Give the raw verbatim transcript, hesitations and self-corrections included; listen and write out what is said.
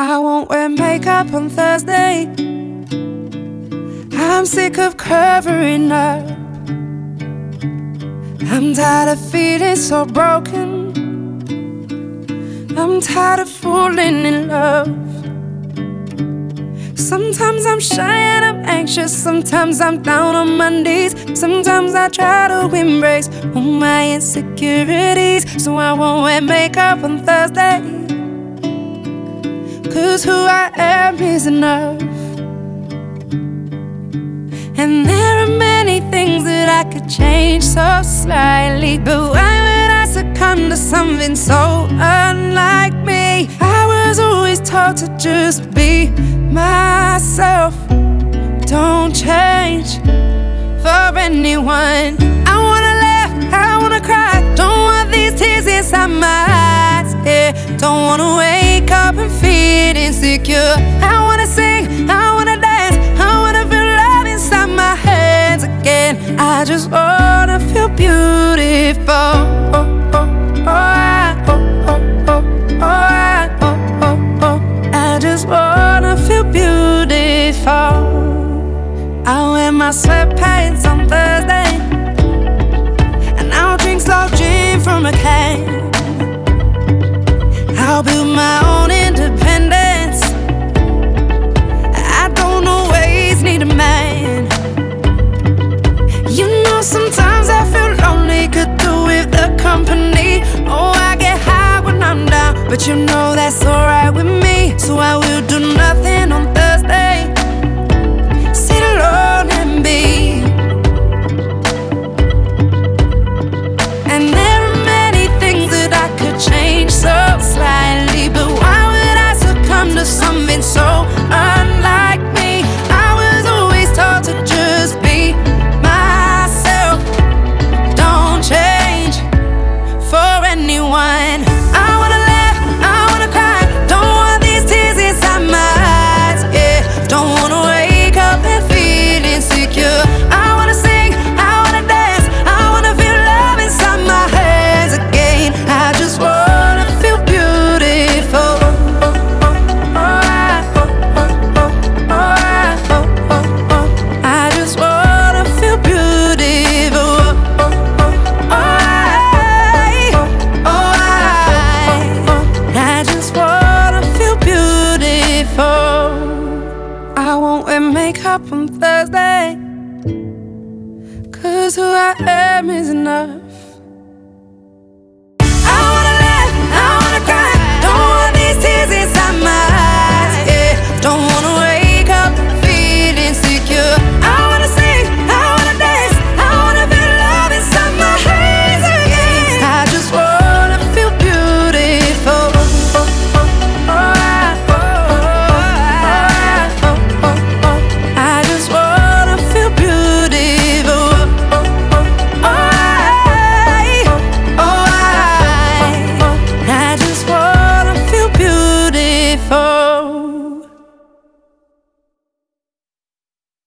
I won't wear makeup on Thursday. I'm sick of covering up. I'm tired of feeling so broken. I'm tired of falling in love. Sometimes I'm shy and I'm anxious. Sometimes I'm down on my knees. Sometimes I try to embrace all my insecurities. So I won't wear makeup on Thursday, 'cause who I am is enough. And there are many things that I could change so slightly, but why would I succumb to something so unlike me? I was always taught to just be myself. Don't change for anyone. I wanna laugh, I wanna cry. Don't want these tears inside my eyes, yeah. Don't wanna wake up and feel insecure. I wanna sing, I wanna dance, I wanna feel love inside my hands again. I just wanna feel beautiful. Oh, oh, oh, I, oh, oh, oh, oh, I, oh, oh, oh. I just wanna feel beautiful. I wear my sweatpants on Thursday, and I'll drink slow gin from a can. I'll build my own independence. I don't always need a man. You know, sometimes I feel lonely, could do with the company. Oh, I get high when I'm down, but you know that's alright with me. So I will do nothing on Thursday. Sit alone and be. And there are many things that I could change so slightly, but why would I succumb to something so unlike me? I was always taught to just be myself. Don't change for anyone. I wanna laugh, I wanna cry. Don't want these tears inside my eyes, yeah. Don't wanna wake up and feel insecure. I wanna sing, I wanna dance, I wanna feel love inside my hands again. I just wanna feel beautiful. Oh, oh, oh, I, oh, oh, oh, I, oh, oh, oh. I just wanna feel beautiful. Oh, oh, oh, I, oh, I, I just wanna feel beautiful. I won't wear makeup on Thursday, 'cause who I am is enough.